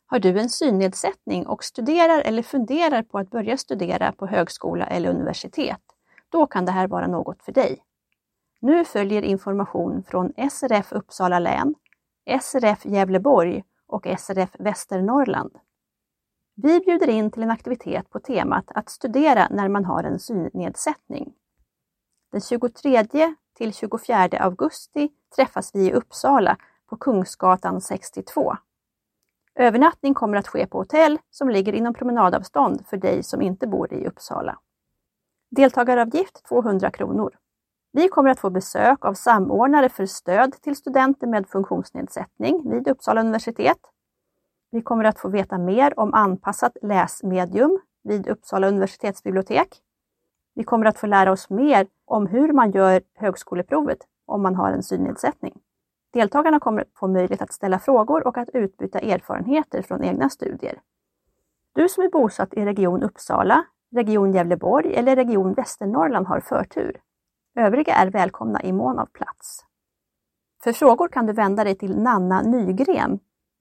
Har du en synnedsättning och studerar eller funderar på att börja studera på högskola eller universitet? Då kan det här vara något för dig. Nu följer information från SRF Uppsala län, SRF Gävleborg och SRF Västernorrland. Vi bjuder in till en aktivitet på temat att studera när man har en synnedsättning. Den 23 till 24 augusti träffas vi i Uppsala på Kungsgatan 62. Övernattning kommer att ske på hotell som ligger inom promenadavstånd för dig som inte bor i Uppsala. Deltagaravgift 200 kronor. Vi kommer att få besök av samordnare för stöd till studenter med funktionsnedsättning vid Uppsala universitet. Vi kommer att få veta mer om anpassat läsmedium vid Uppsala universitetsbibliotek. Vi kommer att få lära oss mer om hur man gör högskoleprovet om man har en synnedsättning. Deltagarna kommer att få möjlighet att ställa frågor och att utbyta erfarenheter från egna studier. Du som är bosatt i region Uppsala, region Gävleborg eller region Västernorrland har förtur. Övriga är välkomna i mån av plats. För frågor kan du vända dig till Nanna Nygren,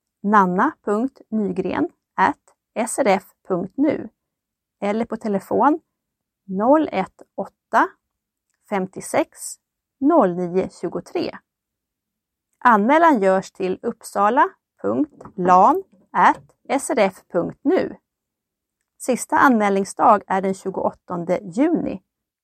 nanna.nygren@srf.nu eller på telefon 018 56 09 23. Anmälan görs till uppsala.lan@srf.nu. Sista anmälningsdag är den 28 juni